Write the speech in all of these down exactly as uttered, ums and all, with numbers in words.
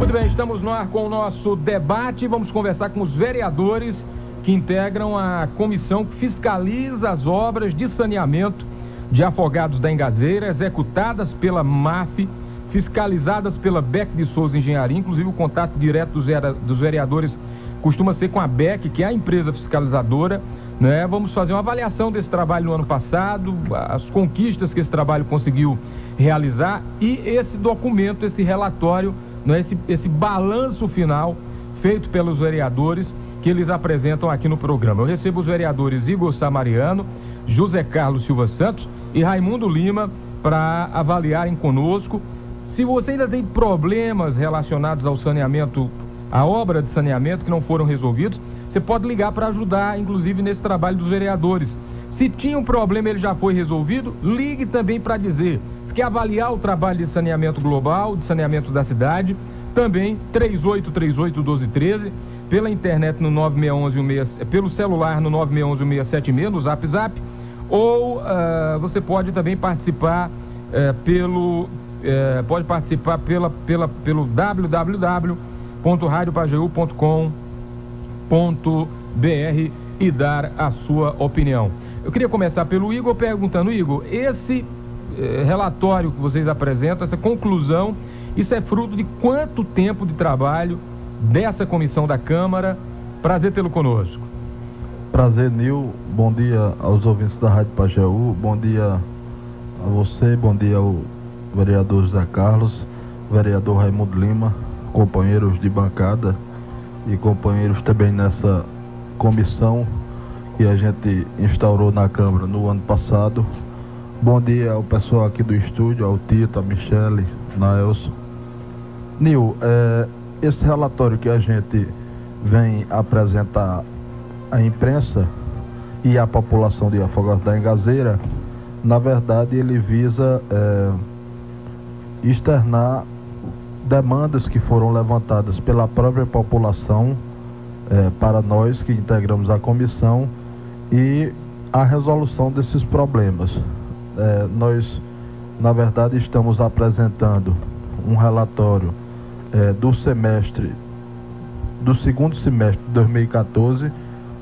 Muito bem, estamos no ar com o nosso debate. Vamos conversar com os vereadores que integram a comissão que fiscaliza as obras de saneamento de Afogados da Engazeira, executadas pela M A F, fiscalizadas pela Beck de Souza Engenharia. Inclusive o contato direto dos, dos vereadores costuma ser com a Beck, que é a empresa fiscalizadora, né? Vamos fazer uma avaliação desse trabalho no ano passado, as conquistas que esse trabalho conseguiu realizar e esse documento, esse relatório, né? esse, esse balanço final feito pelos vereadores que eles apresentam aqui no programa. Eu recebo os vereadores Igor Samariano, José Carlos Silva Santos e Raimundo Lima para avaliarem conosco. Se você ainda tem problemas relacionados ao saneamento, à obra de saneamento que não foram resolvidos, você pode ligar para ajudar, inclusive, nesse trabalho dos vereadores. Se tinha um problema e ele já foi resolvido, ligue também para dizer. Se quer avaliar o trabalho de saneamento global, de saneamento da cidade, também três oito três oito, um dois um três, pela internet no nove seis um um, pelo celular no nove seis um um, seis sete seis, no Zap Zap, ou uh, você pode também participar uh, pelo uh, pode participar pela, pela, pelo w w w ponto rádio pajeú ponto com ponto b r e dar a sua opinião. Eu queria começar pelo Igor perguntando, Igor, esse uh, relatório que vocês apresentam, essa conclusão, isso é fruto de quanto tempo de trabalho dessa comissão da Câmara? Prazer tê-lo conosco. Prazer, Nil. Bom dia aos ouvintes da Rádio Pajeú. Bom dia a você, bom dia ao vereador José Carlos, vereador Raimundo Lima, companheiros de bancada e companheiros também nessa comissão que a gente instaurou na Câmara no ano passado. Bom dia ao pessoal aqui do estúdio, ao Tito, a Michele, Naelson. Nil, é, esse relatório que a gente vem apresentar à imprensa e à população de Afogados da Engazeira, na verdade ele visa é, externar demandas que foram levantadas pela própria população é, para nós que integramos a comissão e a resolução desses problemas. É, nós, na verdade, estamos apresentando um relatório é, do semestre, do segundo semestre de dois mil e quatorze,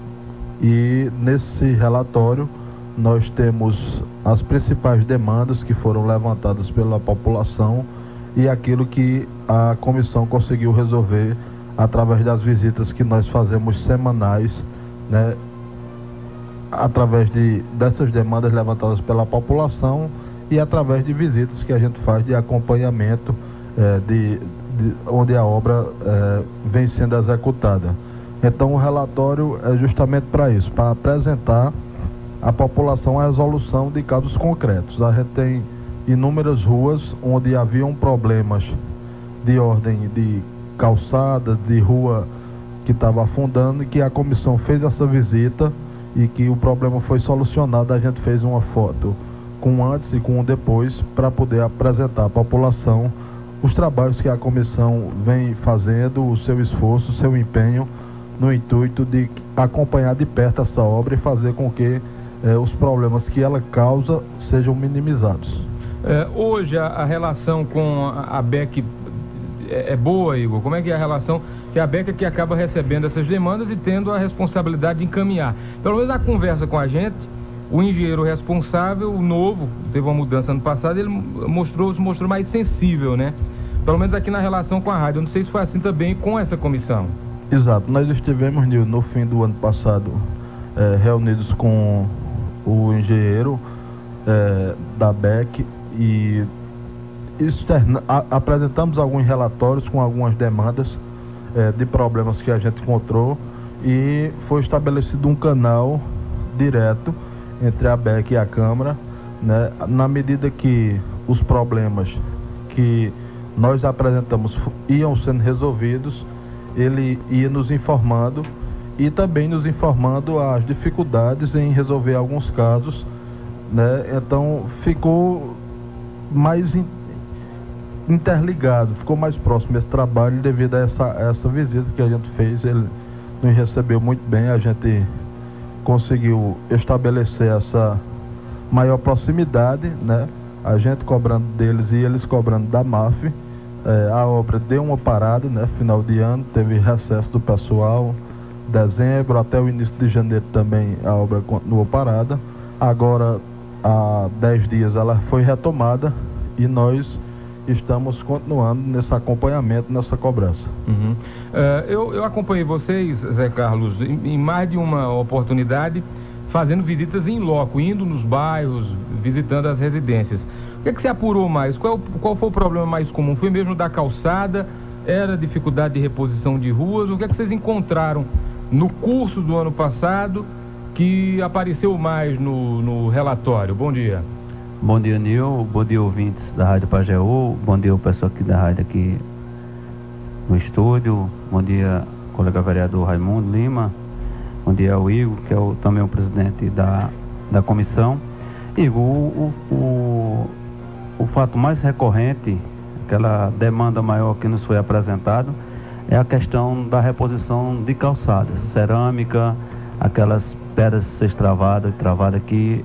e nesse relatório nós temos as principais demandas que foram levantadas pela população e aquilo que a comissão conseguiu resolver através das visitas que nós fazemos semanais, né, através de, dessas demandas levantadas pela população e através de visitas que a gente faz de acompanhamento é, de, de onde a obra é, vem sendo executada. Então o relatório é justamente para isso, para apresentar à população a resolução de casos concretos. A gente tem inúmeras ruas onde haviam problemas de ordem de calçada, de rua que estava afundando, e que a comissão fez essa visita e que o problema foi solucionado. A gente fez uma foto com um antes e com um depois para poder apresentar à população os trabalhos que a comissão vem fazendo, o seu esforço, o seu empenho no intuito de acompanhar de perto essa obra e fazer com que eh, os problemas que ela causa sejam minimizados. É, hoje a, a relação com a, a Beck é, é boa, Igor? Como é que é a relação que a Beck é que acaba recebendo essas demandas e tendo a responsabilidade de encaminhar? Pelo menos na conversa com a gente, o engenheiro responsável, o novo, teve uma mudança ano passado, ele mostrou, se mostrou mais sensível, né? Pelo menos aqui na relação com a rádio. Eu não sei se foi assim também com essa comissão. Exato, nós estivemos, Nil, no fim do ano passado é, reunidos com o engenheiro é, da Beck e externa, a, apresentamos alguns relatórios com algumas demandas é, de problemas que a gente encontrou e foi estabelecido um canal direto entre a Beck e a Câmara, né, na medida que os problemas que nós apresentamos iam sendo resolvidos, ele ia nos informando e também nos informando as dificuldades em resolver alguns casos, né? Então ficou mais in, interligado, ficou mais próximo esse trabalho devido a essa, essa visita que a gente fez. Ele nos recebeu muito bem, a gente conseguiu estabelecer essa maior proximidade, né? A gente cobrando deles e eles cobrando da M A F. É, a obra deu uma parada, né? Final de ano, teve recesso do pessoal. Dezembro até o início de janeiro também a obra continuou parada. Agora, há dez dias ela foi retomada e nós estamos continuando nesse acompanhamento, nessa cobrança. Uhum. Uh, eu, eu acompanhei vocês, Zé Carlos, em, em mais de uma oportunidade, fazendo visitas em loco, indo nos bairros, visitando as residências. O que é que você apurou mais? Qual, qual foi o problema mais comum? Foi mesmo da calçada? Era dificuldade de reposição de ruas? O que é que vocês encontraram no curso do ano passado que apareceu mais no, no relatório? Bom dia. Bom dia, Nil. Bom dia, ouvintes da Rádio Pajeú. Bom dia, o pessoal aqui da rádio aqui no estúdio. Bom dia, colega vereador Raimundo Lima. Bom dia ao Igor, que é o, também o presidente da, da comissão. Igor, o, o, o, o fato mais recorrente, aquela demanda maior que nos foi apresentado, é a questão da reposição de calçadas, cerâmica, aquelas pedras sextravadas e travadas que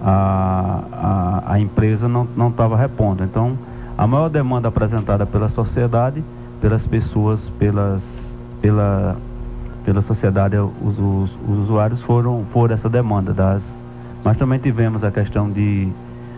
a, a, a empresa não estava repondo. Então, a maior demanda apresentada pela sociedade, pelas pessoas, pelas, pela, pela sociedade, os, os, os usuários foram, foram essa demanda. Das, mas também tivemos a questão de,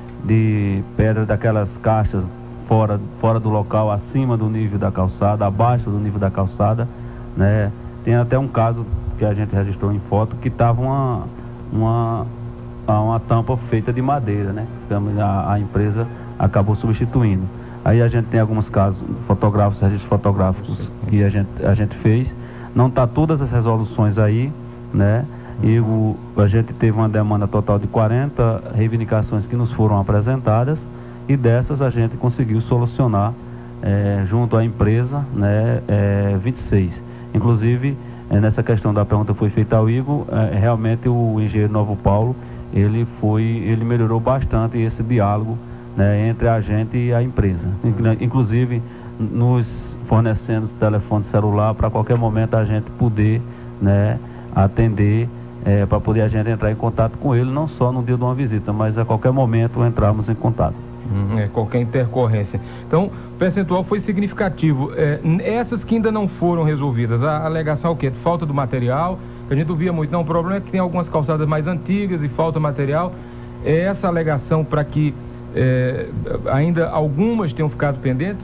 de pedra daquelas caixas fora, fora do local, acima do nível da calçada, abaixo do nível da calçada, né? Tem até um caso que a gente registrou em foto que estava uma, uma, uma tampa feita de madeira, né? A, a empresa acabou substituindo. Aí a gente tem alguns casos fotográficos, registros fotográficos que a gente, a gente fez. Não está todas as resoluções aí, né? E o, a gente teve uma demanda total de quarenta reivindicações que nos foram apresentadas, e dessas a gente conseguiu solucionar é, junto à empresa, né, é, vinte e seis. Inclusive, é, nessa questão da pergunta que foi feita ao Igor, é, realmente o engenheiro Novo Paulo, ele foi, ele melhorou bastante esse diálogo, né, entre a gente e a empresa. Inclusive, nos fornecendo telefone celular para qualquer momento a gente poder, né, atender, é, para poder a gente entrar em contato com ele, não só no dia de uma visita, mas a qualquer momento entrarmos em contato. Hum, é, qualquer intercorrência. Então, o percentual foi significativo. É, essas que ainda não foram resolvidas, a alegação é o quê? Falta do material, que a gente ouvia muito. Não, o problema é que tem algumas calçadas mais antigas e falta material. É essa alegação para que é, ainda algumas tenham ficado pendentes?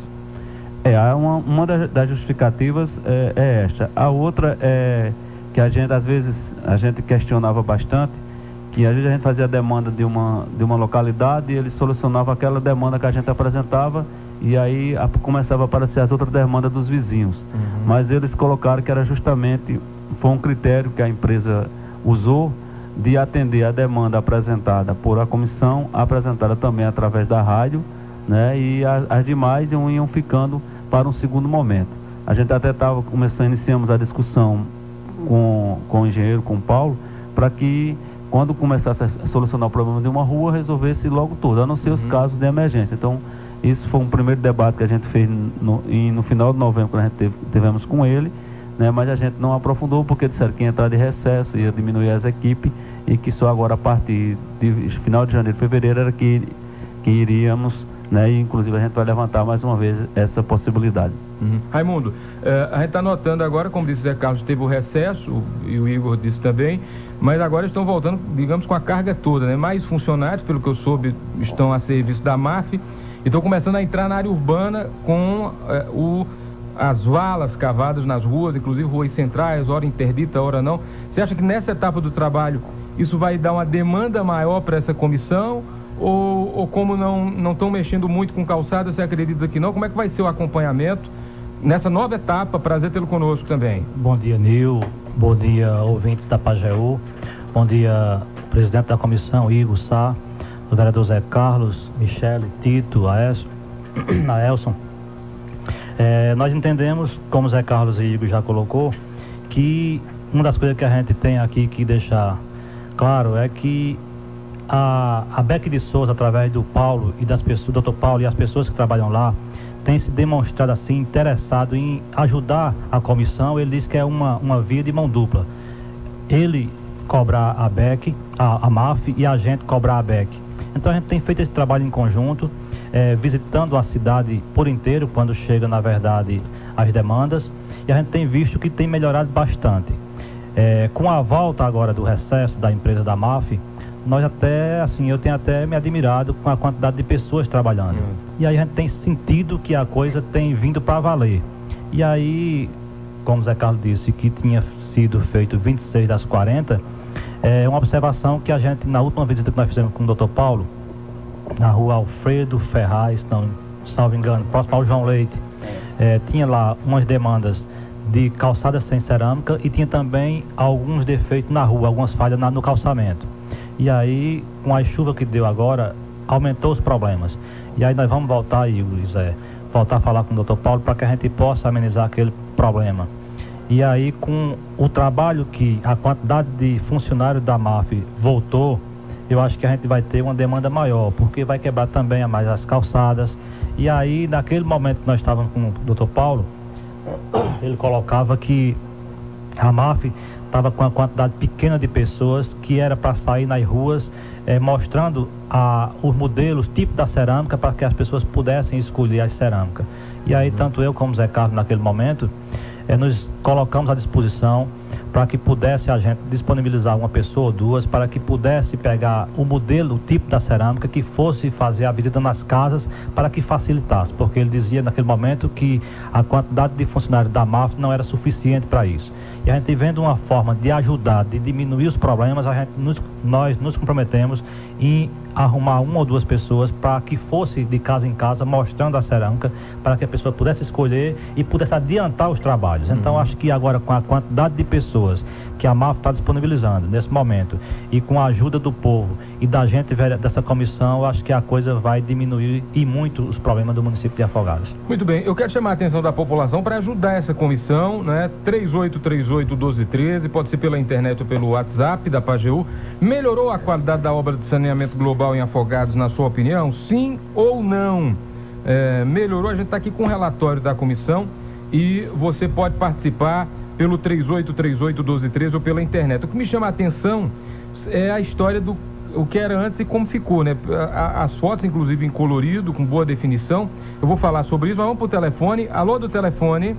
É, uma, uma das, das justificativas é, é esta. A outra é que a gente, às vezes, a gente questionava bastante, que às vezes a gente fazia a demanda de uma, de uma localidade e eles solucionavam aquela demanda que a gente apresentava, e aí a, começava a aparecer as outras demandas dos vizinhos. Uhum. Mas eles colocaram que era justamente, foi um critério que a empresa usou de atender a demanda apresentada por a comissão, apresentada também através da rádio, né, e a, as demais iam, iam ficando para um segundo momento. A gente até estava começando, iniciamos a discussão com, com o engenheiro, com o Paulo, para que quando começasse a solucionar o problema de uma rua, resolvesse logo tudo, a não ser uhum. os casos de emergência. Então, isso foi um primeiro debate que a gente fez no, e no final de novembro, que a gente teve, tivemos com ele, né, mas a gente não aprofundou, porque disseram que ia entrar de recesso, ia diminuir as equipes, e que só agora a partir de final de janeiro, fevereiro, era que, que iríamos, né, e inclusive a gente vai levantar mais uma vez essa possibilidade. Uhum. Raimundo, eh, a gente está notando agora, como disse o Zé Carlos, teve o recesso, e o Igor disse também, mas agora estão voltando, digamos, com a carga toda, né? Mais funcionários, pelo que eu soube, estão a serviço da M A F, e estão começando a entrar na área urbana com eh, o, as valas cavadas nas ruas, inclusive ruas centrais, hora interdita, hora não. Você acha que nessa etapa do trabalho isso vai dar uma demanda maior para essa comissão? Ou, ou como não estão mexendo muito com calçada, você acredita que não? Como é que vai ser o acompanhamento nessa nova etapa? Prazer tê-lo conosco também. Bom dia, Nil. Bom dia, ouvintes da Pajeú. Bom dia, presidente da comissão, Igor Sá, o vereador Zé Carlos, Michele, Tito, Aécio, Aelson. É, nós entendemos, como o Zé Carlos e Igor já colocou, que uma das coisas que a gente tem aqui que deixar claro é que a, a Beck de Souza, através do Paulo e das pessoas, do doutor Paulo e as pessoas que trabalham lá, tem se demonstrado assim interessado em ajudar a comissão. Ele diz que é uma, uma via de mão dupla. Ele cobrar a Beck, a, a M A F, e a gente cobrar a Beck. Então a gente tem feito esse trabalho em conjunto. é, visitando a cidade por inteiro, quando chega, na verdade, as demandas, e a gente tem visto que tem melhorado bastante. É, com a volta agora do recesso da empresa da M A F, nós até, assim, eu tenho até me admirado com a quantidade de pessoas trabalhando. Uhum. E aí a gente tem sentido que a coisa tem vindo para valer. E aí, como o Zé Carlos disse, que tinha sido feito vinte e seis das quarenta, é uma observação que a gente, na última visita que nós fizemos com o doutor Paulo, na rua Alfredo Ferraz, não, salvo engano, próximo ao João Leite, é, tinha lá umas demandas de calçada sem cerâmica e tinha também alguns defeitos na rua, algumas falhas na, no calçamento. E aí, com a chuva que deu agora, aumentou os problemas. E aí nós vamos voltar, Igor, Zé, voltar a falar com o doutor Paulo para que a gente possa amenizar aquele problema. E aí, com o trabalho que a quantidade de funcionários da M A F voltou, eu acho que a gente vai ter uma demanda maior, porque vai quebrar também a mais as calçadas. E aí, naquele momento que nós estávamos com o doutor Paulo, ele colocava que a M A F estava com uma quantidade pequena de pessoas que era para sair nas ruas, eh, mostrando a, os modelos, tipo da cerâmica, para que as pessoas pudessem escolher a cerâmica. E aí, tanto eu como o Zé Carlos, naquele momento, eh, nos colocamos à disposição para que pudesse a gente disponibilizar uma pessoa ou duas, para que pudesse pegar o modelo, o tipo da cerâmica, que fosse fazer a visita nas casas, para que facilitasse, porque ele dizia naquele momento que a quantidade de funcionários da M A F não era suficiente para isso. E a gente vendo uma forma de ajudar, de diminuir os problemas, a gente nos, nós nos comprometemos em arrumar uma ou duas pessoas para que fosse de casa em casa mostrando a cerâmica, para que a pessoa pudesse escolher e pudesse adiantar os trabalhos. Então, uhum. acho que agora, com a quantidade de pessoas que a M A F está disponibilizando nesse momento e com a ajuda do povo e da gente dessa comissão, acho que a coisa vai diminuir e muito os problemas do município de Afogados. Muito bem, eu quero chamar a atenção da população para ajudar essa comissão, né? três oito três oito, um dois um três, pode ser pela internet ou pelo WhatsApp da Pajeú. Melhorou a qualidade da obra de saneamento global em Afogados, na sua opinião? Sim ou não? É, melhorou? A gente está aqui com o relatório da comissão e você pode participar pelo três oito três oito, um dois um três ou pela internet. O que me chama a atenção é a história do o que era antes e como ficou, né? As fotos, inclusive, em colorido, com boa definição. Eu vou falar sobre isso, mas vamos pro telefone. Alô, do telefone.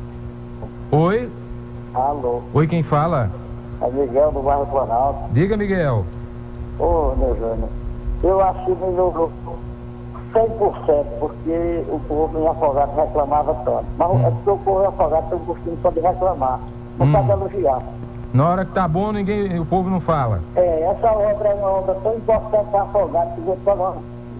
Oi. Alô. Oi, quem fala? É Miguel, do bairro Planalto. Diga, Miguel. Ô, meu Jânio, eu acho que melhorou cem por cento, porque o povo em Afogados reclamava tanto. Mas hum. é porque o povo em Afogados tem o costume só de reclamar, não hum. sabe elogiar. Na hora que tá bom, ninguém, o povo não fala. É, essa obra é uma obra tão importante para Afogados que você falou.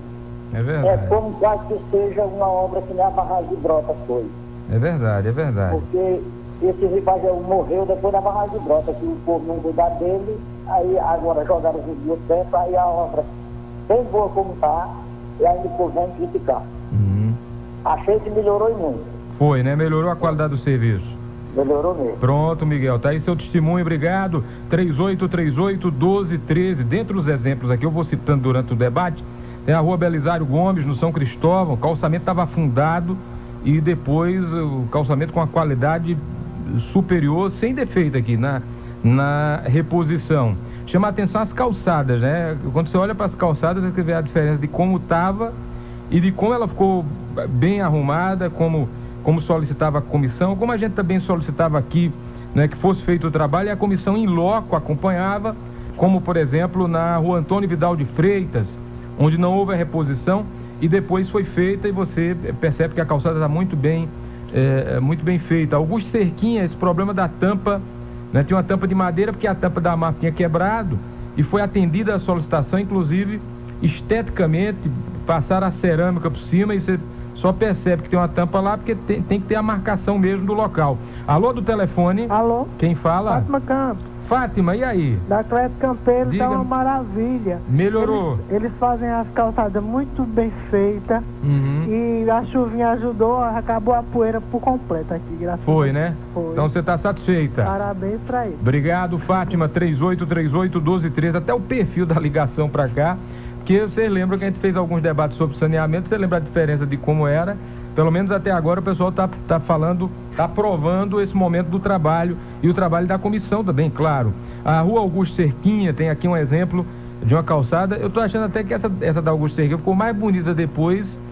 É verdade. É como quase que seja uma obra que nem a barragem de Brota foi. É verdade, é verdade. Porque esse Ribajaú morreu depois da barragem de Brota, que o povo não cuidar dele, aí agora jogaram os dias tempo, aí a obra bem boa como tá, e ainda o povo vem criticar. Uhum. Achei que melhorou e muito. Foi, né? Melhorou a qualidade do serviço. Melhorou mesmo. Pronto, Miguel, tá aí seu testemunho, obrigado. três oito três oito, um dois um três. Dentre os exemplos aqui, eu vou citando durante o debate, tem a rua Belisário Gomes, no São Cristóvão, o calçamento estava afundado e depois o calçamento com a qualidade superior, sem defeito aqui na, na reposição. Chama a atenção as calçadas, né? Quando você olha para as calçadas, você vê a diferença de como estava e de como ela ficou bem arrumada, como, como solicitava a comissão, como a gente também solicitava aqui, né, que fosse feito o trabalho, e a comissão em loco acompanhava, como por exemplo na rua Antônio Vidal de Freitas, onde não houve a reposição e depois foi feita e você percebe que a calçada está muito bem, é, muito bem feita. Augusto Cerquinha, esse problema da tampa, né, tinha uma tampa de madeira porque a tampa da M A F tinha quebrado e foi atendida a solicitação, inclusive esteticamente, passaram a cerâmica por cima e você só percebe que tem uma tampa lá porque tem, tem que ter a marcação mesmo do local. Alô, do telefone? Alô? Quem fala? Fátima Campos. Fátima, e aí? Da Cleto Campeiro, Diga. tá uma maravilha. Melhorou? Eles, eles fazem as calçadas muito bem feitas. Uhum. E a chuvinha ajudou, acabou a poeira por completo aqui, graças a Deus. Foi, né? Foi. Então você está satisfeita? Parabéns pra ele. Obrigado, Fátima. três oito três oito, um dois um três, até o perfil da ligação para cá, porque vocês lembram que a gente fez alguns debates sobre saneamento, você lembra a diferença de como era? Pelo menos até agora o pessoal está tá falando, está aprovando esse momento do trabalho e o trabalho da comissão também, claro. A rua Augusto Cerquinha tem aqui um exemplo de uma calçada. Eu estou achando até que essa, essa da Augusto Cerquinha ficou mais bonita depois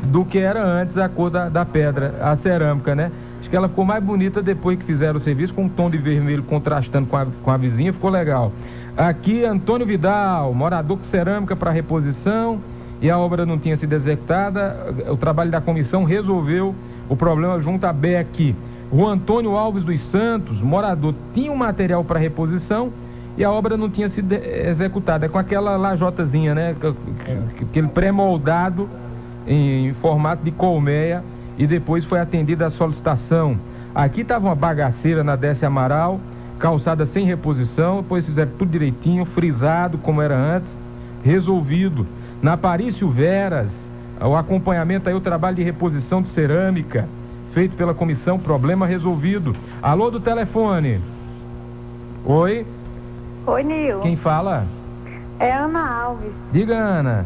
do que era antes a cor da, da pedra, a cerâmica, né? Acho que ela ficou mais bonita depois que fizeram o serviço, com um tom de vermelho contrastando com a, com a vizinha, ficou legal. Aqui, Antônio Vidal, morador com cerâmica para reposição, e a obra não tinha sido executada, o trabalho da comissão resolveu o problema junto à B E C. O Antônio Alves dos Santos, morador, tinha um material para reposição e a obra não tinha sido executada, é com aquela lajotazinha, né? Aquele pré-moldado em, em formato de colmeia, e depois foi atendida a solicitação. Aqui estava uma bagaceira na Décia Amaral, calçada sem reposição, depois fizeram tudo direitinho, frisado como era antes, resolvido. Na Parício Veras, o acompanhamento aí, o trabalho de reposição de cerâmica, feito pela comissão, problema resolvido. Alô do telefone. Oi? Oi, Nil. Quem fala? É Ana Alves. Diga, Ana.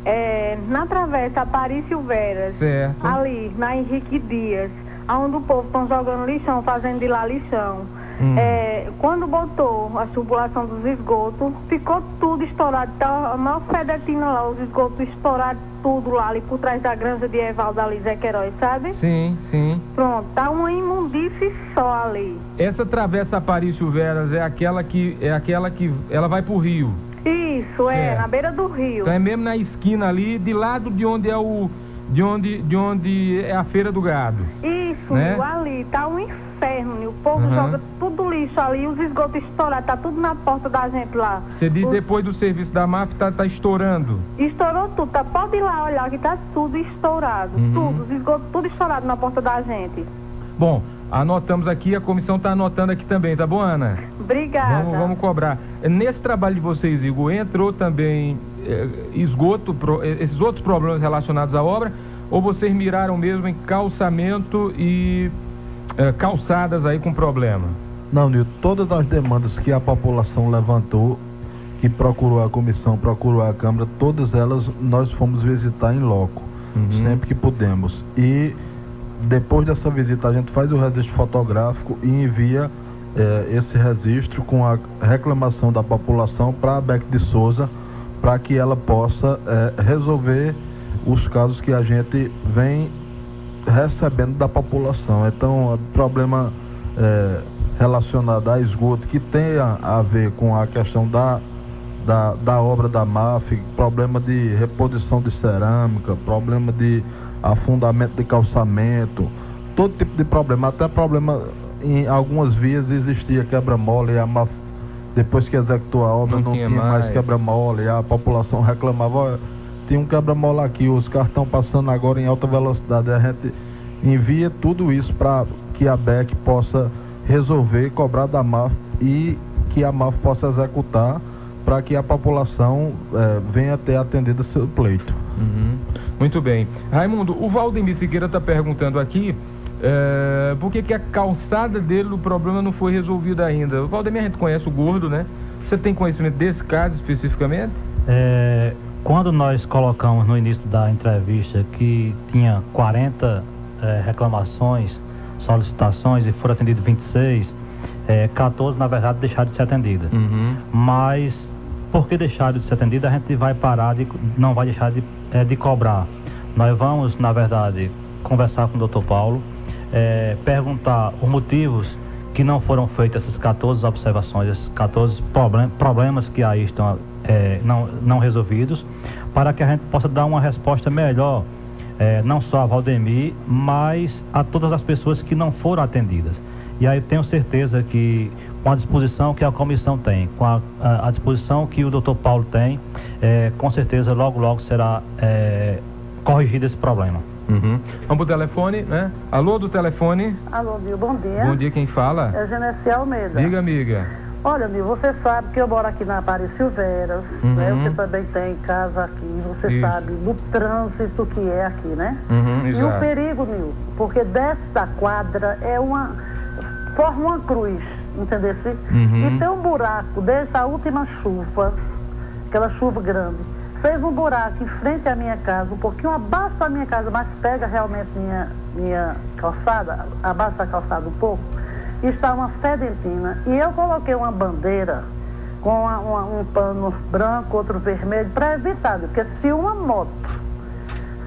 É, na travessa Aparício Veras, certo. Ali, na Henrique Dias, onde o povo estão jogando lixão, fazendo de lá lixão. Hum. É, quando botou a tubulação dos esgotos, ficou tudo estourado. Tá a maior fedetina lá, os esgotos estourados tudo lá, ali por trás da granja de Evaldo, ali, Zé Queiroz, sabe? Sim, sim. Pronto, tá uma imundície só ali. Essa travessa Aparício Veras é aquela que, é aquela que ela vai pro rio? Isso, é, é, na beira do rio. Então é mesmo na esquina ali, de lado de onde é o... De onde, de onde é a feira do gado. Isso, né? Ali, tá um inferno, o povo uhum. joga tudo lixo ali, os esgotos estourados, tá tudo na porta da gente lá. Você diz os... depois do serviço da máfia, tá, tá estourando? Estourou tudo, tá, pode ir lá olhar que tá tudo estourado, uhum. tudo, os esgotos tudo estourado na porta da gente. Bom, anotamos aqui, a comissão tá anotando aqui também, tá bom, Ana? Obrigada. Vamos, vamos cobrar. Nesse trabalho de vocês, Igor, entrou também eh, esgoto, pro, esses outros problemas relacionados à obra, ou vocês miraram mesmo em calçamento e eh, calçadas aí com problema? Não, Nilton, todas as demandas que a população levantou, que procurou a comissão, procurou a Câmara, todas elas nós fomos visitar em loco, uhum. sempre que pudemos. E depois dessa visita a gente faz o registro fotográfico e envia eh, esse registro com a reclamação da população para a Beck de Souza, para que ela possa eh, resolver os casos que a gente vem recebendo da população. Então, problema eh, relacionado a esgoto que tenha a ver com a questão da, da, da obra da M A F, problema de reposição de cerâmica, problema de afundamento de calçamento, todo tipo de problema, até problema em algumas vias existia quebra-mola e a M A F, depois que executou a obra, não, não tinha, tinha mais, mais quebra-mola, e a população reclamava, olha, tem um quebra-mola aqui, os carros estão passando agora em alta velocidade. A gente envia tudo isso para que a B E C possa resolver, cobrar da M A F e que a M A F possa executar para que a população eh, venha ter atendido seu pleito. Uhum. Muito bem. Raimundo, o Valdemir Siqueira está perguntando aqui eh, por que, que a calçada dele, o problema não foi resolvido ainda. O Valdemir, a gente conhece o gordo, né? Você tem conhecimento desse caso especificamente? É... Quando nós colocamos no início da entrevista que tinha quarenta eh, reclamações, solicitações e foram atendidas vinte e seis, eh, quatorze na verdade deixaram de ser atendidas. Uhum. Mas porque deixaram de ser atendidas, a gente vai parar, de, não vai deixar de, eh, de cobrar. Nós vamos, na verdade, conversar com o doutor Paulo, eh, perguntar os motivos que não foram feitas essas quatorze observações, esses quatorze problem, problemas que aí estão É, não, não resolvidos, para que a gente possa dar uma resposta melhor, é, não só a Valdemir, mas a todas as pessoas que não foram atendidas. E aí tenho certeza que com a disposição que a comissão tem, com a, a, a disposição que o doutor Paulo tem, é, com certeza logo logo será é, corrigido esse problema. Uhum. Vamos pro telefone, né? Alô do telefone. Alô, Nil, bom dia. Bom dia, quem fala? É Genessia Almeida. Diga, amiga. Olha, Nil, você sabe que eu moro aqui na Aparício Veras, uhum. né? Você também tem casa aqui, você Isso. sabe do trânsito que é aqui, né? Uhum, e o perigo, Nil, porque dessa quadra é uma... forma uma cruz, entendeu? Uhum. E tem um buraco desde a última chuva, aquela chuva grande, fez um buraco em frente à minha casa, um pouquinho abaixo da minha casa, mas pega realmente minha, minha calçada, abaixo da calçada um pouco, e está uma fedentina. E eu coloquei uma bandeira com uma, uma, um pano branco, outro vermelho, para evitar, porque se uma moto,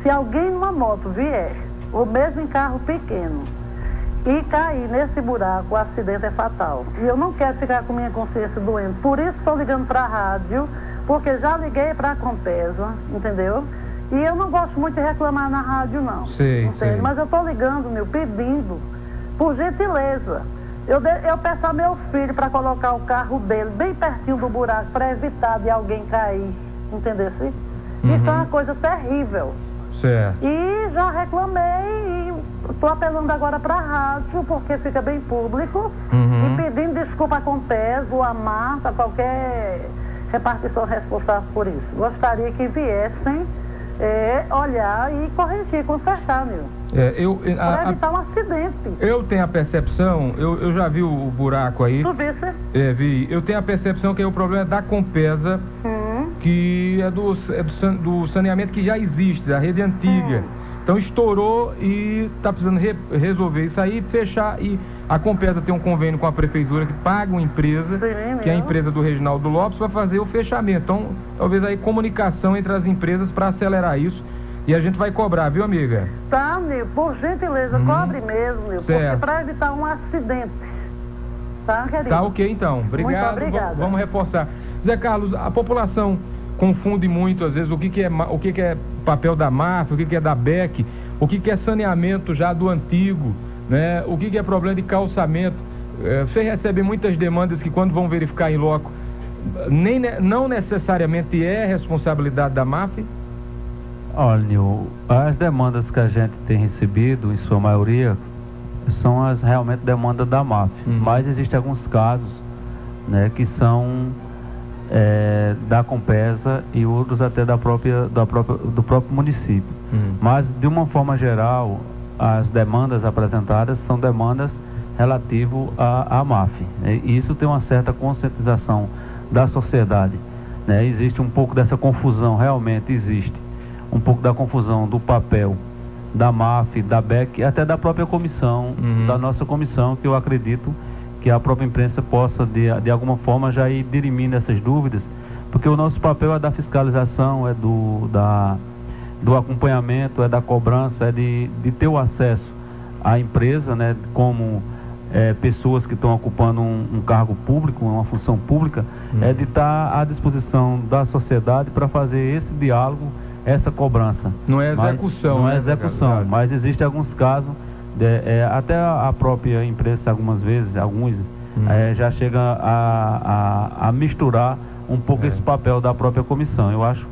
se alguém numa moto vier, ou mesmo em carro pequeno, e cair nesse buraco, o acidente é fatal. E eu não quero ficar com minha consciência doente. Por isso estou ligando para a rádio, porque já liguei para a Compesa, entendeu? E eu não gosto muito de reclamar na rádio, não. Sim, sim. Mas eu estou ligando, meu, pedindo, por gentileza. Eu, de, eu peço ao meu filho para colocar o carro dele bem pertinho do buraco, para evitar de alguém cair, entendeu? Uhum. Isso é uma coisa terrível. Certo. E já reclamei e estou apelando agora para a rádio, porque fica bem público, uhum. e pedindo desculpa a Compesa, a Marta, qualquer repartição responsável por isso. Gostaria que viessem é, olhar e corrigir, consertar, meu. É, eu, a, para evitar um acidente. Eu tenho a percepção, eu, eu já vi o, o buraco aí. Tu viste? É, vi. Eu tenho a percepção que o problema é da Compesa, hum. que é, do, é do, do saneamento que já existe, da rede antiga. Hum. Então estourou e está precisando re, resolver isso aí, fechar. E a Compesa tem um convênio com a prefeitura que paga uma empresa, Sim, que é a empresa do Reginaldo Lopes, para fazer o fechamento. Então, talvez aí comunicação entre as empresas para acelerar isso. E a gente vai cobrar, viu, amiga? Tá, meu, por gentileza, hum. cobre mesmo, meu, certo. Porque para evitar um acidente. Tá, querido? Tá, ok, então. Obrigado. Muito obrigada. V vamos reforçar. Zé Carlos, a população confunde muito, às vezes, o que, que, é, o que, que é papel da máfia, o que, que é da B E C, o que, que é saneamento já do antigo, né? O que, que é problema de calçamento. É, você recebe muitas demandas que, quando vão verificar em loco, nem, não necessariamente é responsabilidade da máfia? Olha, Nil, as demandas que a gente tem recebido, em sua maioria, são as realmente demandas da máfia. Uhum. Mas existem alguns casos, né, que são é, da Compesa e outros até da própria, da própria, do próprio município. Uhum. Mas, de uma forma geral, as demandas apresentadas são demandas relativas à, à máfia. E isso tem uma certa conscientização da sociedade, né? Existe um pouco dessa confusão, realmente existe. Um pouco da confusão do papel da máfia, da B E C e até da própria comissão, uhum. da nossa comissão, que eu acredito que a própria imprensa possa, de, de alguma forma, já ir dirimindo essas dúvidas, porque o nosso papel é da fiscalização, é do, da, do acompanhamento, é da cobrança, é de, de ter o acesso à empresa, né, como é, pessoas que estão ocupando um, um cargo público, uma função pública, uhum. é de estar à disposição da sociedade para fazer esse diálogo, essa cobrança. Não é execução. Mas, não né, é execução, mas existem alguns casos, de, é, até a própria imprensa algumas vezes, alguns, hum. é, já chega a, a, a misturar um pouco é. esse papel da própria comissão. Eu acho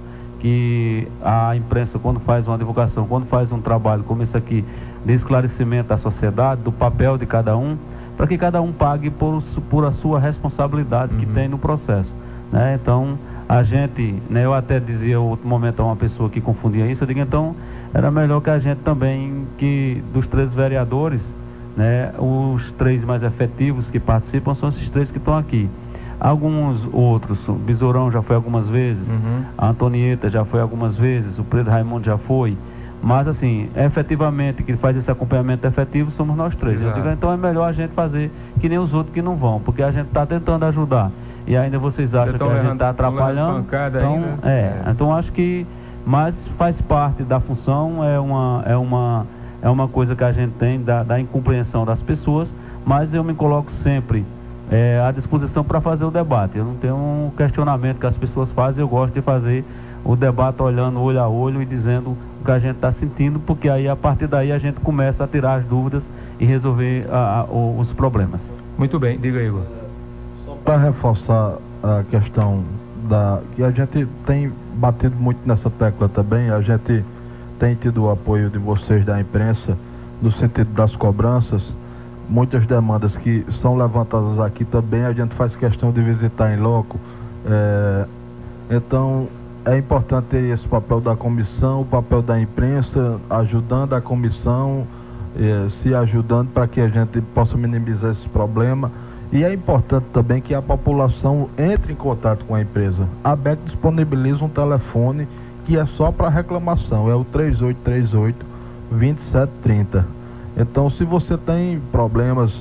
que a imprensa, quando faz uma divulgação, quando faz um trabalho como esse aqui, de esclarecimento da sociedade, do papel de cada um, para que cada um pague por, por a sua responsabilidade uhum. que tem no processo, né? Então, a gente, né, eu até dizia em outro momento a uma pessoa que confundia isso, eu digo, então, era melhor que a gente também, que dos três vereadores, né, os três mais efetivos que participam são esses três que estão aqui. Alguns outros, o Besourão já foi algumas vezes, uhum. a Antonieta já foi algumas vezes, o Pedro Raimundo já foi, mas assim, efetivamente, que faz esse acompanhamento efetivo somos nós três. Exato. Eu digo, então é melhor a gente fazer que nem os outros que não vão, porque a gente está tentando ajudar. E ainda vocês acham que a gente está atrapalhando, então, aí, né? é, é. então acho que, mas faz parte da função, é uma, é uma, é uma coisa que a gente tem da, da incompreensão das pessoas, mas eu me coloco sempre é, à disposição para fazer o debate. Eu não tenho um questionamento que as pessoas fazem, eu gosto de fazer o debate olhando olho a olho e dizendo o que a gente está sentindo, porque aí a partir daí a gente começa a tirar as dúvidas e resolver a, a, os problemas. Muito bem, diga, Igor. Para reforçar a questão da que a gente tem batido muito nessa tecla também, a gente tem tido o apoio de vocês da imprensa no sentido das cobranças, muitas demandas que são levantadas aqui também a gente faz questão de visitar em loco, é, então é importante ter esse papel da comissão, o papel da imprensa ajudando a comissão, é, se ajudando para que a gente possa minimizar esse problema. E é importante também que a população entre em contato com a empresa. A B E C disponibiliza um telefone que é só para reclamação, é o três oito três oito, dois sete três zero. Então, se você tem problemas,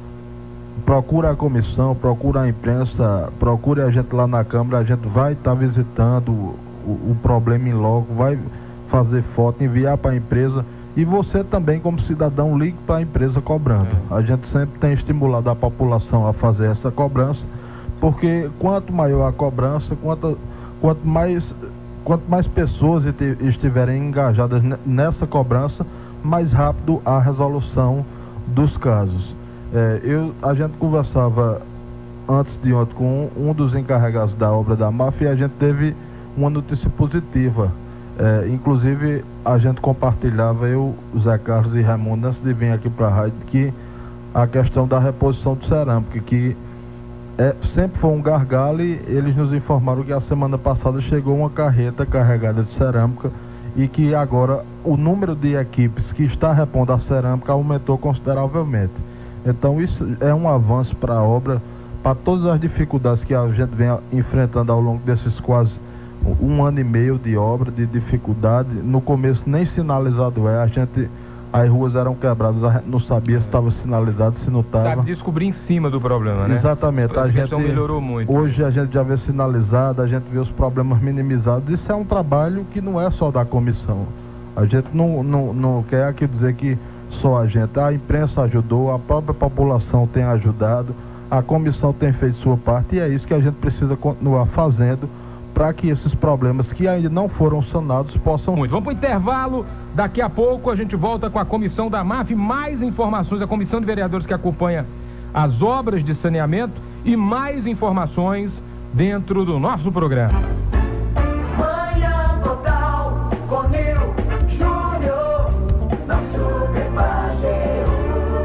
procura a comissão, procura a imprensa, procure a gente lá na Câmara, a gente vai estar tá visitando o, o problema em loco, vai fazer foto, enviar para a empresa, e você também, como cidadão, ligue para a empresa cobrando. É. A gente sempre tem estimulado a população a fazer essa cobrança, porque quanto maior a cobrança, quanto, quanto, mais, quanto mais pessoas estiverem engajadas nessa cobrança, mais rápido a resolução dos casos. É, eu, a gente conversava antes de ontem com um, um dos encarregados da obra da MAF, e a gente teve uma notícia positiva. É, inclusive a gente compartilhava, eu, Zé Carlos e Raimundo, antes de vir aqui para a rádio, que a questão da reposição de cerâmica, que é, sempre foi um gargalo, e eles nos informaram que a semana passada chegou uma carreta carregada de cerâmica, e que agora o número de equipes que está repondo a cerâmica aumentou consideravelmente. Então isso é um avanço para a obra, para todas as dificuldades que a gente vem enfrentando ao longo desses quase um ano e meio de obra, de dificuldade. No começo nem sinalizado é, a gente, as ruas eram quebradas, a gente não sabia se estava sinalizado, se não estava. Sabe descobrir em cima do problema, né? Exatamente. A, a gente melhorou muito. Hoje a gente já vê sinalizado, a gente vê os problemas minimizados. Isso é um trabalho que não é só da comissão. A gente não, não, não quer aqui dizer que só a gente. A imprensa ajudou, a própria população tem ajudado, a comissão tem feito sua parte, e é isso que a gente precisa continuar fazendo, para que esses problemas que ainda não foram sanados possam... Muito. Vamos para o intervalo. Daqui a pouco a gente volta com a comissão da MAF. Mais informações, a comissão de vereadores que acompanha as obras de saneamento, e mais informações dentro do nosso programa. Manhã Total com Nil Júnior na Super Pajeú.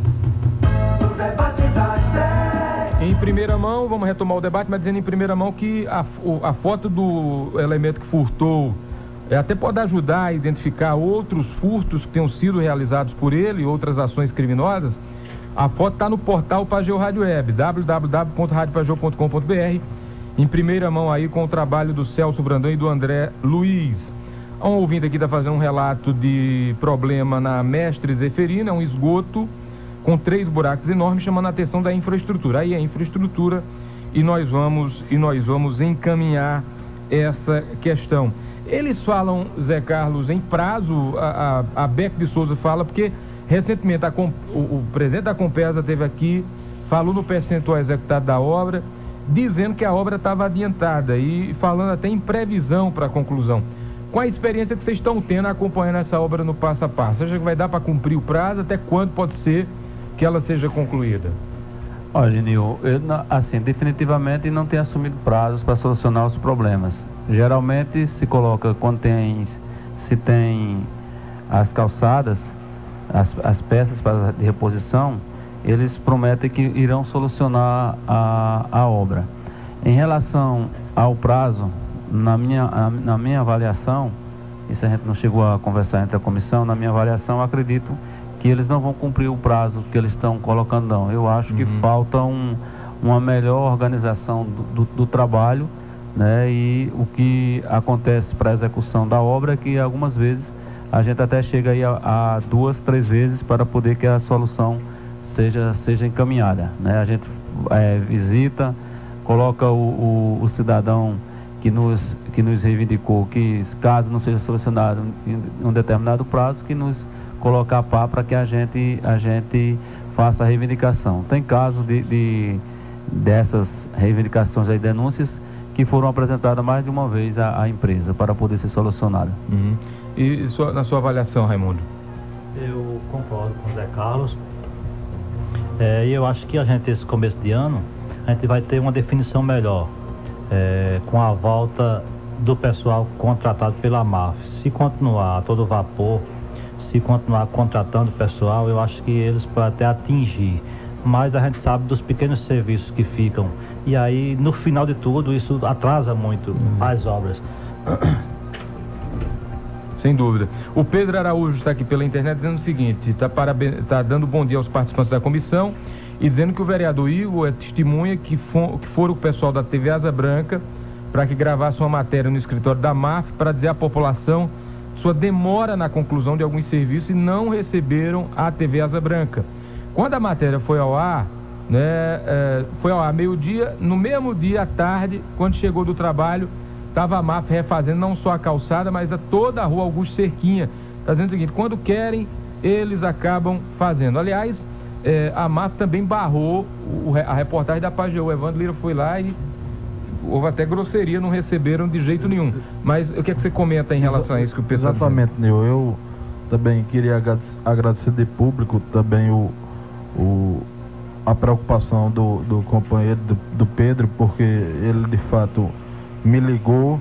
O debate das dez. Em primeira mão, vamos retomar o debate, mas dizendo em primeira mão que a, a foto do elemento que furtou é, até pode ajudar a identificar outros furtos que tenham sido realizados por ele, outras ações criminosas. A foto está no portal Pajéu Rádio Web, w w w ponto rádio pajéu ponto com ponto b r, em primeira mão aí com o trabalho do Celso Brandão e do André Luiz. Um ouvinte aqui está fazendo um relato de problema na Mestre Zeferina, um esgoto com três buracos enormes, chamando a atenção da infraestrutura. Aí a infraestrutura, e nós vamos, e nós vamos encaminhar essa questão. Eles falam, Zé Carlos, em prazo, a, a, a Beck de Souza fala, porque recentemente a, o, o presidente da Compesa esteve aqui, falou no percentual executado da obra, dizendo que a obra estava adiantada e falando até em previsão para a conclusão. Com a experiência que vocês estão tendo acompanhando essa obra no passo a passo, você acha que vai dar para cumprir o prazo? Até quando pode ser que ela seja concluída? Olha, Nil, eu, assim, definitivamente não tenho assumido prazos para solucionar os problemas. Geralmente se coloca, quando tem, se tem as calçadas, as, as peças para de reposição, eles prometem que irão solucionar a, a obra. Em relação ao prazo, na minha, na minha avaliação, isso a gente não chegou a conversar entre a comissão, na minha avaliação, eu acredito que eles não vão cumprir o prazo que eles estão colocando, não. Eu acho uhum. que falta um, uma melhor organização do, do, do trabalho, né? E o que acontece para a execução da obra é que algumas vezes a gente até chega aí a, a duas, três vezes para poder que a solução seja, seja encaminhada, né? A gente é, visita, coloca o, o, o cidadão que nos, que nos reivindicou que, caso não seja solucionado em um determinado prazo, que nos colocar pá para que a gente, a gente faça a reivindicação. Tem casos de, de, dessas reivindicações e denúncias que foram apresentadas mais de uma vez à, à empresa para poder ser solucionada. Uhum. E sua, na sua avaliação, Raimundo? Eu concordo com o Zé Carlos. É, e eu acho que a gente, esse começo de ano, a gente vai ter uma definição melhor, é, com a volta do pessoal contratado pela MAF. Se continuar a todo vapor, se continuar contratando pessoal, eu acho que eles podem até atingir, mas a gente sabe dos pequenos serviços que ficam, e aí no final de tudo isso atrasa muito uhum. as obras. Sem dúvida. O Pedro Araújo está aqui pela internet dizendo o seguinte, está tá dando bom dia aos participantes da comissão e dizendo que o vereador Igor é testemunha que, for, que foram o pessoal da T V Asa Branca para que gravasse uma matéria no escritório da MAF para dizer à população sua demora na conclusão de alguns serviços e não receberam a T V Asa Branca. Quando a matéria foi ao ar, né, é, foi ao ar meio-dia, no mesmo dia à tarde, quando chegou do trabalho, estava a M A F refazendo não só a calçada, mas a toda a rua Augusto Cerquinha. Está dizendo o seguinte, quando querem, eles acabam fazendo. Aliás, é, a M A F também barrou o, a reportagem da Pajeú. O Evandro Lira foi lá e houve até grosseria, não receberam de jeito nenhum. Mas o que é que você comenta em relação a isso que o Pedro está dizendo? Exatamente, Nil. Eu também queria agradecer de público também o, o, a preocupação do, do companheiro, do, do Pedro, porque ele de fato me ligou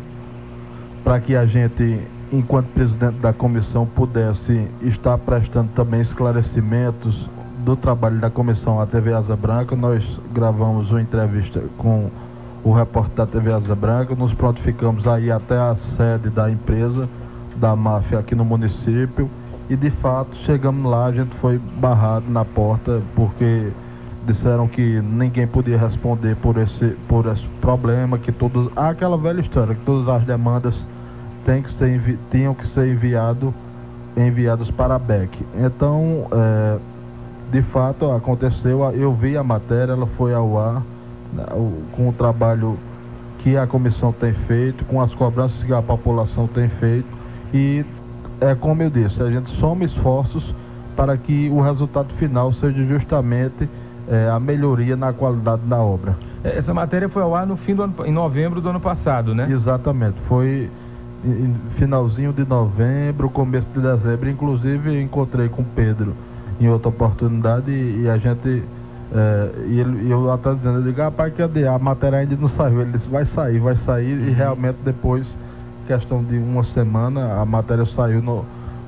para que a gente, enquanto presidente da comissão, pudesse estar prestando também esclarecimentos do trabalho da comissão à T V Asa Branca. Nós gravamos uma entrevista com o repórter da T V Asa Branca, nos prontificamos aí até a sede da empresa, da máfia aqui no município, e de fato chegamos lá, a gente foi barrado na porta porque disseram que ninguém podia responder por esse, por esse problema, que todos, ah, aquela velha história, que todas as demandas tem que ser envi, tinham que ser enviado, enviadas para a B E C. Então, é, de fato aconteceu, eu vi a matéria, ela foi ao ar, com o trabalho que a comissão tem feito, com as cobranças que a população tem feito, e é como eu disse, a gente soma esforços para que o resultado final seja justamente é, a melhoria na qualidade da obra. Essa matéria foi ao ar no fim do ano, em novembro do ano passado, né? Exatamente, foi em finalzinho de novembro, começo de dezembro. Inclusive encontrei com o Pedro em outra oportunidade e, e a gente É, e, ele, e eu até dizendo, eu digo, rapaz, cadê? A matéria ainda não saiu. Ele disse, vai sair, vai sair. E realmente depois, questão de uma semana, a matéria saiu no,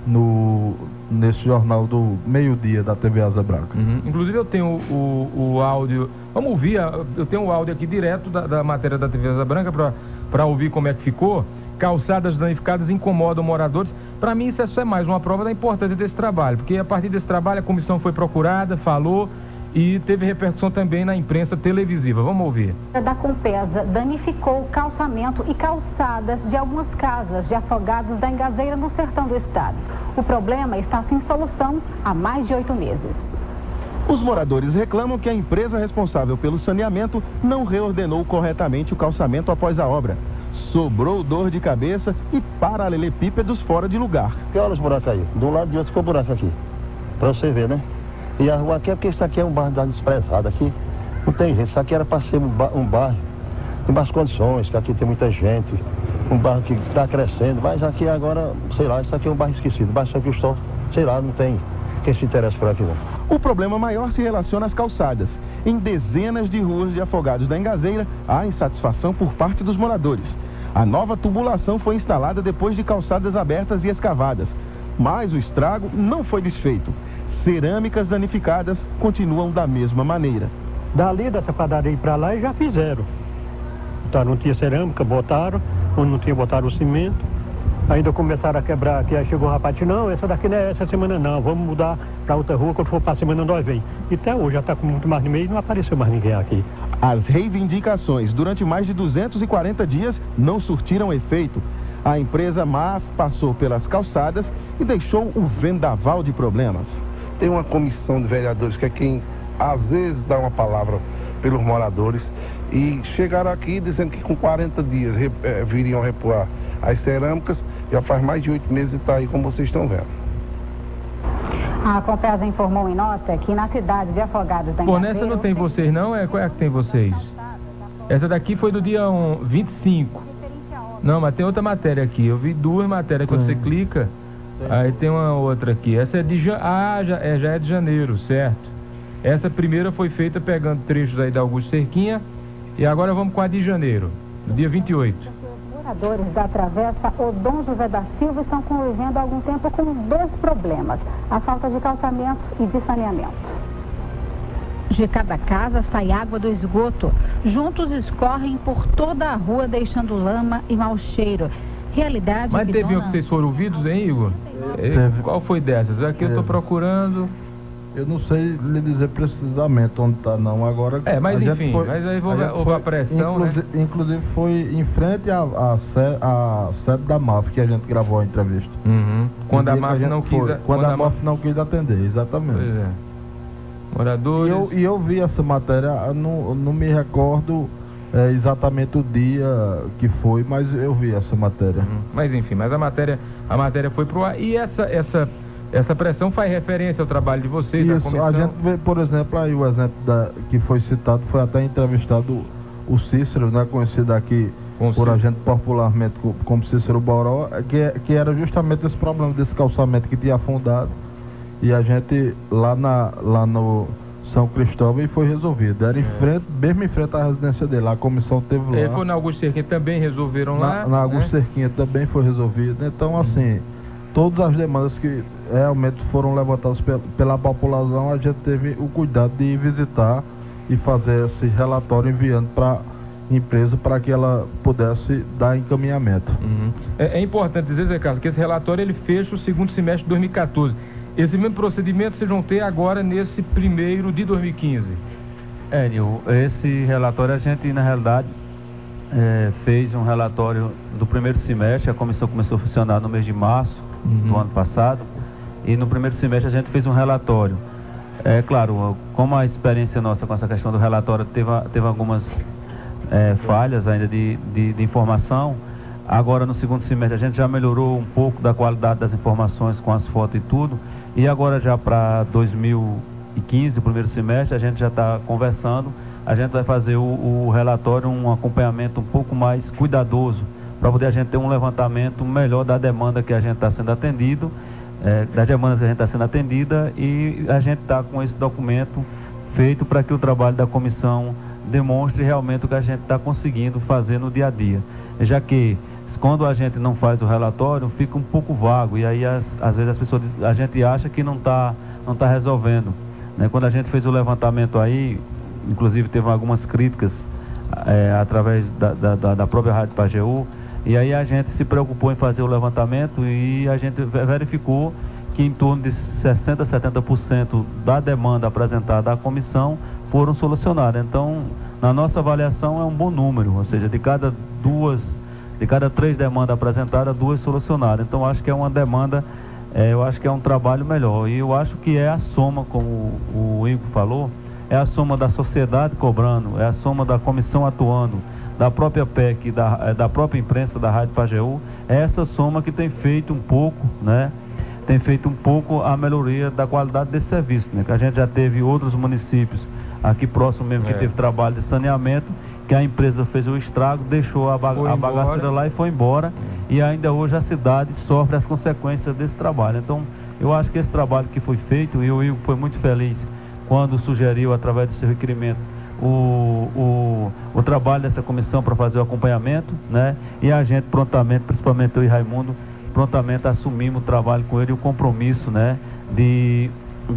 no, nesse jornal do meio-dia da T V Asa Branca. Uhum. Inclusive eu tenho o, o, o áudio, vamos ouvir, eu tenho o áudio aqui direto da, da matéria da T V Asa Branca para ouvir como é que ficou. Calçadas danificadas incomodam moradores. Para mim isso é só mais uma prova da importância desse trabalho, porque a partir desse trabalho a comissão foi procurada, falou, e teve repercussão também na imprensa televisiva. Vamos ouvir. Da Compesa danificou o calçamento e calçadas de algumas casas de afogados da Engazeira no sertão do estado. O problema está sem solução há mais de oito meses. Os moradores reclamam que a empresa responsável pelo saneamento não reordenou corretamente o calçamento após a obra. Sobrou dor de cabeça e paralelepípedos fora de lugar. Que olha os buracos aí. De um lado e de outro ficou buraco aqui. Pra você ver, né? E a rua aqui é porque isso aqui é um bairro da desprezada aqui. Não tem jeito, isso aqui era para ser um, ba um bairro em más condições, que aqui tem muita gente, um bairro que está crescendo, mas aqui agora, sei lá, isso aqui é um bairro esquecido, mas só que o sol, sei lá, não tem quem se interessa por aqui não. O problema maior se relaciona às calçadas. Em dezenas de ruas de Afogados da Engazeira, há insatisfação por parte dos moradores. A nova tubulação foi instalada depois de calçadas abertas e escavadas, mas o estrago não foi desfeito. Cerâmicas danificadas continuam da mesma maneira. Dali dessa padaria para lá e já fizeram. Então, não tinha cerâmica, botaram, onde não tinha, botaram o cimento. Ainda começaram a quebrar aqui, aí chegou um rapaz e disse, não, essa daqui não é essa semana não, vamos mudar para outra rua, quando for para a semana nós vem. E até hoje já está com muito mais de mês, não apareceu mais ninguém aqui. As reivindicações durante mais de duzentos e quarenta dias não surtiram efeito. A empresa M A F passou pelas calçadas e deixou um vendaval de problemas. Tem uma comissão de vereadores que é quem às vezes dá uma palavra pelos moradores e chegaram aqui dizendo que com quarenta dias eh, viriam repor as cerâmicas. Já faz mais de oito meses e está aí como vocês estão vendo. A Compesa informou em nota que na cidade de Afogados da Engazeira... Pô, nessa não tem vocês não? É, qual é que tem vocês? Essa daqui foi do dia um, vinte e cinco. Não, mas tem outra matéria aqui. Eu vi duas matérias, quando você clica... Aí tem uma outra aqui. Essa é de ja... ah, já é, já é de janeiro, certo? Essa primeira foi feita pegando trechos aí da Augusto Cerquinha. E agora vamos com a de janeiro, no dia vinte e oito. Os moradores da Travessa Odon José da Silva estão convivendo há algum tempo com dois problemas: a falta de calçamento e de saneamento. De cada casa sai água do esgoto. Juntos escorrem por toda a rua, deixando lama e mau cheiro. Realidade. Mas teve um que vocês foram ouvidos, hein, Igor? É, qual foi dessas? Aqui eu tô procurando. Eu não sei lhe dizer precisamente onde está não. Agora. É, mas enfim, foi, mas aí houve a, foi, a pressão, inclusive, né? Inclusive foi em frente à a, a, a sede da M A F que a gente gravou a entrevista. Uhum. Quando a M A F não quis. Foi, quando, quando a M A F não quis atender, exatamente. Pois é. Moradores. E eu, e eu vi essa matéria, eu não, eu não me recordo é, exatamente o dia que foi, mas eu vi essa matéria. Uhum. Mas enfim, mas a matéria, a matéria foi pro ar e essa, essa, essa pressão faz referência ao trabalho de vocês, Isso, da comissão? A gente vê, por exemplo, aí o exemplo da, que foi citado, foi até entrevistado o Cícero, né, conhecido aqui Com por a gente popularmente como Cícero Boró, que, que era justamente esse problema desse calçamento que tinha afundado, e a gente lá, na, lá no São Cristóvão e foi resolvido. Era em é. frente, mesmo em frente à residência dele. A comissão teve lá. É, foi na Augusto Cerquinha também resolveram na, lá. Na Augusto né? Cerquinha também foi resolvido. Então, assim, uhum. todas as demandas que realmente foram levantadas pela, pela população, a gente teve o cuidado de visitar e fazer esse relatório enviando para a empresa para que ela pudesse dar encaminhamento. Uhum. É, é importante dizer, Zé Carlos, que esse relatório ele fecha o segundo semestre de dois mil e quatorze. Esse mesmo procedimento vocês vão ter agora nesse primeiro de dois mil e quinze? É, Nil, esse relatório a gente, na realidade, é, fez um relatório do primeiro semestre. A comissão começou a funcionar no mês de março uhum. do ano passado, e no primeiro semestre a gente fez um relatório. É claro, como a experiência nossa com essa questão do relatório teve, teve algumas é, falhas ainda de, de, de informação, agora no segundo semestre a gente já melhorou um pouco da qualidade das informações com as fotos e tudo. E agora já para dois mil e quinze, primeiro semestre, a gente já está conversando, a gente vai fazer o, o relatório, um acompanhamento um pouco mais cuidadoso, para poder a gente ter um levantamento melhor da demanda que a gente está sendo atendido, é, das demandas que a gente está sendo atendida, e a gente está com esse documento feito para que o trabalho da comissão demonstre realmente o que a gente está conseguindo fazer no dia a dia. Já que quando a gente não faz o relatório, fica um pouco vago, e aí as, às vezes as pessoas, a gente acha que não está não tá resolvendo, né? Quando a gente fez o levantamento aí, inclusive teve algumas críticas é, através da, da, da própria Rádio Pajeú, e aí a gente se preocupou em fazer o levantamento e a gente verificou que em torno de sessenta, setenta por cento da demanda apresentada à comissão foram solucionadas. Então, na nossa avaliação é um bom número, ou seja, de cada duas De cada três demandas apresentadas, duas solucionadas. Então, acho que é uma demanda, é, eu acho que é um trabalho melhor. E eu acho que é a soma, como o, o Igor falou, é a soma da sociedade cobrando, é a soma da comissão atuando, da própria P E C, da, da própria imprensa da Rádio Pajeú. É essa soma que tem feito um pouco, né? Tem feito um pouco a melhoria da qualidade desse serviço, né? Que a gente já teve outros municípios aqui próximo mesmo que é. teve trabalho de saneamento, que a empresa fez o estrago, deixou a, baga a bagaceira lá e foi embora, e ainda hoje a cidade sofre as consequências desse trabalho. Então, eu acho que esse trabalho que foi feito, e o Igor foi muito feliz quando sugeriu, através do seu requerimento, o, o, o trabalho dessa comissão para fazer o acompanhamento, né? E a gente prontamente, principalmente eu e Raimundo, prontamente assumimos o trabalho com ele e o compromisso, né? De,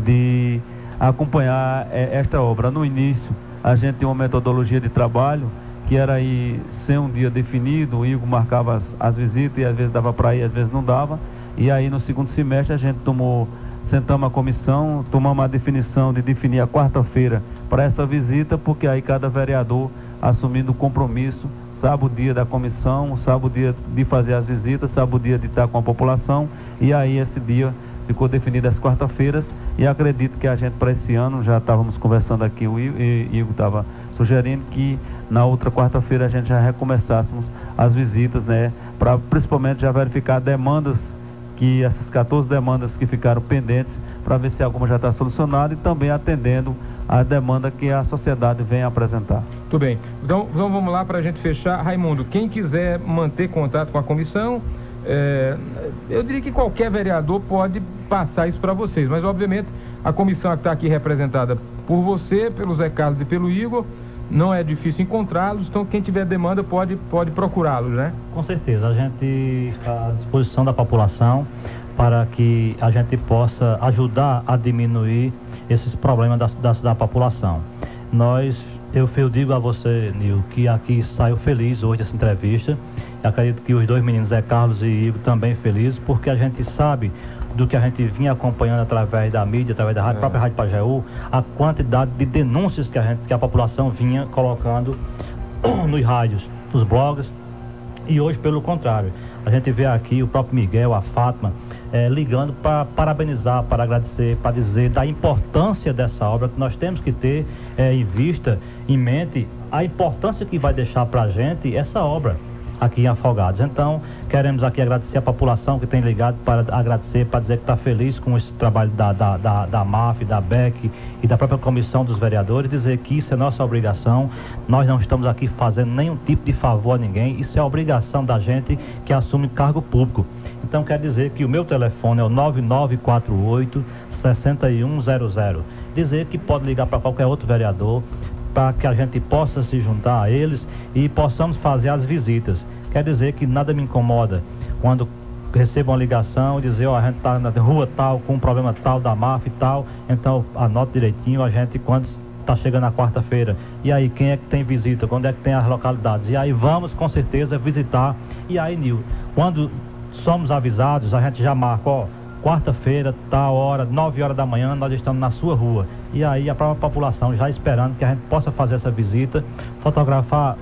de acompanhar é, esta obra. No início, a gente tem uma metodologia de trabalho que era aí sem um dia definido, o Igor marcava as, as visitas e às vezes dava para ir, às vezes não dava. E aí no segundo semestre a gente tomou, sentamos a comissão, tomamos a definição de definir a quarta-feira para essa visita, porque aí cada vereador assumindo o compromisso, sabe o dia da comissão, sabe o dia de fazer as visitas, sabe o dia de estar com a população, e aí esse dia ficou definido as quarta-feiras. E acredito que a gente, para esse ano, já estávamos conversando aqui, o Igor estava sugerindo que na outra quarta-feira a gente já recomeçássemos as visitas, né? Para principalmente já verificar demandas, que essas quatorze demandas que ficaram pendentes, para ver se alguma já está solucionada, e também atendendo a demanda que a sociedade vem apresentar. Tudo bem. Então, então vamos lá para a gente fechar. Raimundo, quem quiser manter contato com a comissão, É, eu diria que qualquer vereador pode passar isso para vocês, mas obviamente a comissão que está aqui representada por você, pelo Zé Carlos e pelo Igor, não é difícil encontrá-los, então quem tiver demanda pode, pode procurá-los, né? Com certeza, a gente está à disposição da população para que a gente possa ajudar a diminuir esses problemas da, da, da população. Nós, eu, eu digo a você, Nil, que aqui saiu feliz hoje dessa entrevista. Acredito que os dois meninos, Zé Carlos e Igor, também felizes, porque a gente sabe do que a gente vinha acompanhando através da mídia, através da rádio, é. própria Rádio Pajeú, a quantidade de denúncias que a, gente, que a população vinha colocando nos rádios, nos blogs, e hoje, pelo contrário, a gente vê aqui o próprio Miguel, a Fátima, é, ligando para parabenizar, para agradecer, para dizer da importância dessa obra, que nós temos que ter é, em vista, em mente, a importância que vai deixar para a gente essa obra aqui em Afogados. Então, queremos aqui agradecer a população que tem ligado para agradecer, para dizer que está feliz com esse trabalho da, da, da, da M A F, da B E C e da própria comissão dos vereadores, dizer que isso é nossa obrigação, nós não estamos aqui fazendo nenhum tipo de favor a ninguém, isso é a obrigação da gente que assume cargo público. Então, quer dizer que o meu telefone é o nove nove quatro oito, seis um zero zero. Dizer que pode ligar para qualquer outro vereador, para que a gente possa se juntar a eles e possamos fazer as visitas. Quer dizer que nada me incomoda quando recebo uma ligação e dizer, ó, a gente está na rua tal, com um problema tal da M A F e tal, então anota direitinho a gente quando está chegando a quarta-feira. E aí, quem é que tem visita? Quando é que tem as localidades? E aí vamos com certeza visitar. E aí, Nil, quando somos avisados, a gente já marca, ó, quarta-feira, tal hora, nove horas da manhã, nós estamos na sua rua. E aí a própria população já esperando que a gente possa fazer essa visita, fotografar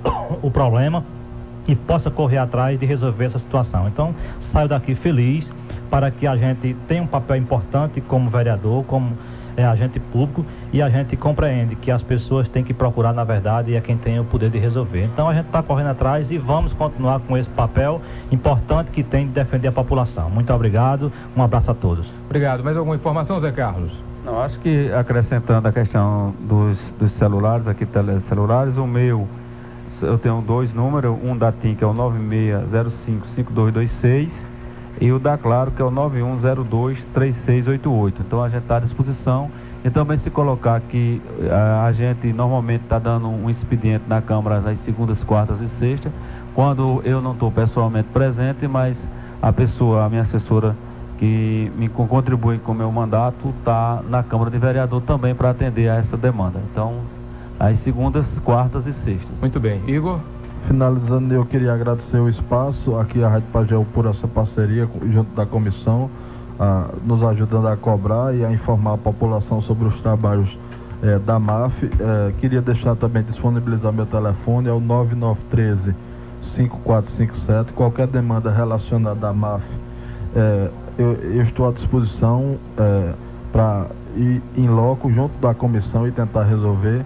o problema e possa correr atrás de resolver essa situação. Então, saio daqui feliz para que a gente tenha um papel importante como vereador, como é, agente público, e a gente compreende que as pessoas têm que procurar, na verdade, e é quem tem o poder de resolver. Então, a gente está correndo atrás e vamos continuar com esse papel importante que tem de defender a população. Muito obrigado, um abraço a todos. Obrigado. Mais alguma informação, Zé Carlos? Não, acho que acrescentando a questão dos, dos celulares, aqui telecelulares, o meu, eu tenho dois números, um da TIM que é o nove seis zero cinco, cinco dois dois seis e o da Claro que é o nove um zero dois, três seis oito oito. Então a gente está à disposição e também se colocar que a, a gente normalmente está dando um expediente na Câmara às segundas, quartas e sextas, quando eu não estou pessoalmente presente, mas a pessoa, a minha assessora que me contribui com o meu mandato, está na Câmara de Vereador também para atender a essa demanda. Então, às segundas, quartas e sextas. Muito bem. Igor? Finalizando, eu queria agradecer o espaço aqui à Rádio Pagéu por essa parceria junto da comissão, ah, nos ajudando a cobrar e a informar a população sobre os trabalhos eh, da M A F. Eh, queria deixar também, disponibilizar meu telefone, é o nove nove um três, cinco quatro cinco sete. Qualquer demanda relacionada à M A F, eh, eu, eu estou à disposição eh, para ir em loco junto da comissão e tentar resolver.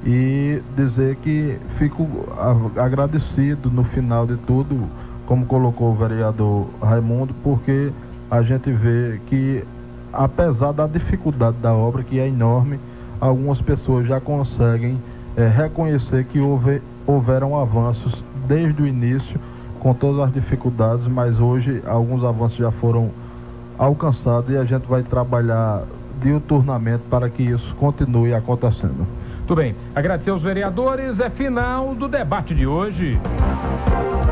E dizer que fico agradecido no final de tudo, como colocou o vereador Raimundo, porque a gente vê que, apesar da dificuldade da obra, que é enorme, algumas pessoas já conseguem é, reconhecer que houve, houveram avanços desde o início, com todas as dificuldades, mas hoje alguns avanços já foram alcançados e a gente vai trabalhar diuturnamente para que isso continue acontecendo. Tudo bem. Agradecer aos vereadores. É final do debate de hoje.